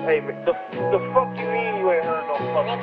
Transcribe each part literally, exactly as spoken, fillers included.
Hey, man, the, the fuck you mean you ain't heard no fucking?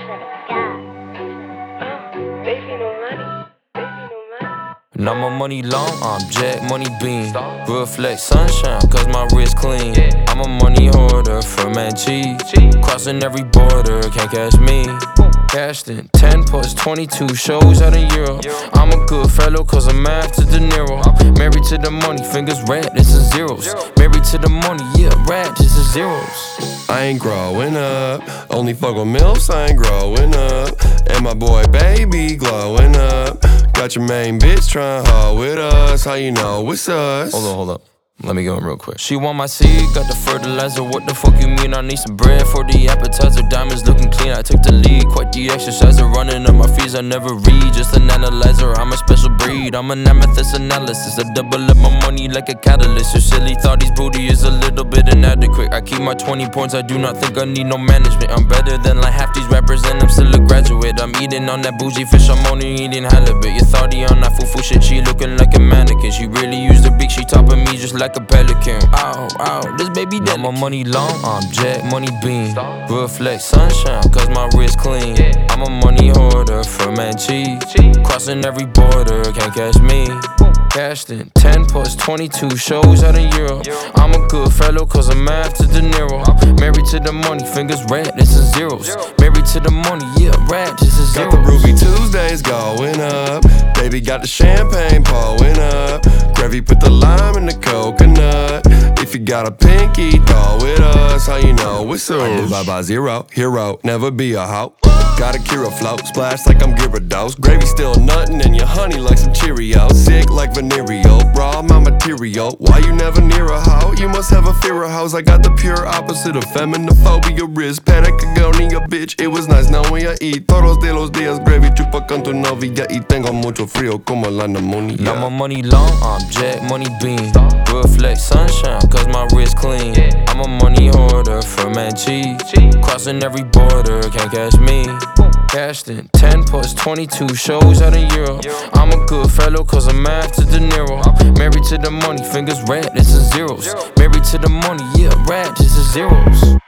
Baby, no money. Baby, no money. Now my money long, I'm Jack Money Bean. Real flex sunshine, cause my wrist clean. I'm a money hoarder from Manchi. Crossing every border, can't catch me. Cashed in ten plus twenty-two shows out in Europe. I'm a good fellow cause I'm after De Niro. Married to the money, fingers red, this is zeros. Married to the money, yeah, rat, this is zeros. I ain't growing up, only fuck with milfs, I ain't growing up. And my boy baby glowing up. Got your main bitch trying hard with us, how you know it's us? Hold up, hold up. Let me go in real quick. She want my seed, got the fertilizer. What the fuck you mean? I need some bread for the appetizer. Diamonds looking clean, I took the lead. Quite the exerciser, running up my fees. I never read, just an analyzer. I'm a special breed, I'm an amethyst analysis. I double up my money like a catalyst. Your silly thought he's booty is a little bit inadequate. I keep my twenty points, I do not think I need no management. I'm better than like half these rappers and I'm still a graduate. I'm eating on that bougie fish, I'm only eating halibut. Your thoughty on that foo-foo shit, she looking like a mannequin. She really used the beak, she topping me just like a pelican. Ow, ow, this baby dead. My money long, I'm Jack Money Bean. Real flex sunshine, cause my wrist clean. I'm a money hoarder from Manchi. Crossing every border, can't catch me. Cashed in ten plus twenty-two shows out in Europe. I'm a good fellow cause I'm after De Niro. Married to the money, fingers red, this is zeros. Married to the money, yeah, rat, this is zeros. Got the Ruby Tuesdays going up. Baby got the champagne pouring up. Gravy put the lime in the coconut. If you got a pinky, throw it us, how you know it's us? I live by by zero, hero, never be a hoe. Got a Kira float, splash like I'm Gyarados. Gravy still nuttin' and your honey like some Cheerios. Sick like venereal, raw my material. Why you never near a hoe? You must have a fear of hoes. I got the pure opposite of feminophobia. Wrist panacagonia, bitch. It was nice knowing you eat todos de los días. Gravy chupa con tu novia y tengo mucho frío como la pneumonia. Now my money long, I'm Jack Money Bean. Real flex sunshine, cause my wrist clean. I'm a money hoarder from Manchi. Crossing every border, can't catch me. Cashed in ten plus twenty-two shows out in Europe. I'm a good fellow cause I'm after De Niro. Married to the money, fingers red, this is zeros. Married to the money, yeah, rat, this is zeros.